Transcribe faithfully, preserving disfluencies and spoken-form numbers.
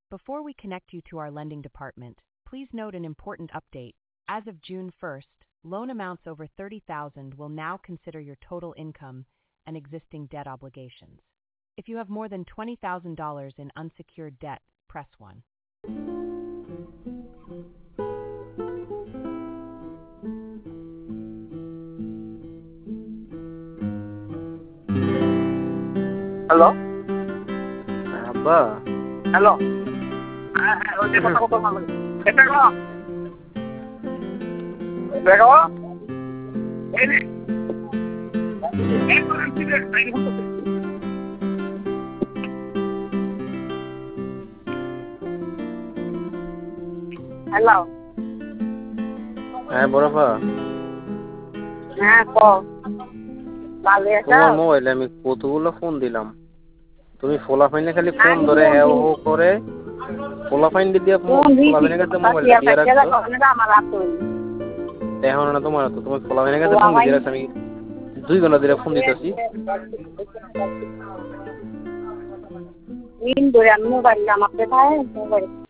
Before we connect you to our lending department, please note an important update. As of June first, loan amounts over thirty thousand dollars will now consider your total income and existing debt obligations. If you have more than twenty thousand dollars in unsecured debt, press one. Hello আব্বা hello হ্যাঁ হ্যাঁ ওই যে কথা কথা বলো এটা গো দেখো এই নে এই করে দিলে তাই হতো হ্যালো হ্যাঁ বড়পা হ্যাঁ কও ভালো আছো তোমার মোবাইলে আমি কতগুলো ফোন দিলাম তুমি ফোলাফাইনে খালি ফোন ধরে হ্যাঁ হো করে ফোলাফাইন দিয়ে ফোলাফাইনের কাছে মোবাইল দিয়ে রাখছো এখন না তোমার তো তোমার ফোলাফাইনের কাছে ফোন দিয়ে রাখছো আমি দুই ঘন্টা ধরে ফোন দিতেছি দিন ধরে আমি মোবাইল আমার কোথায় মোবাইল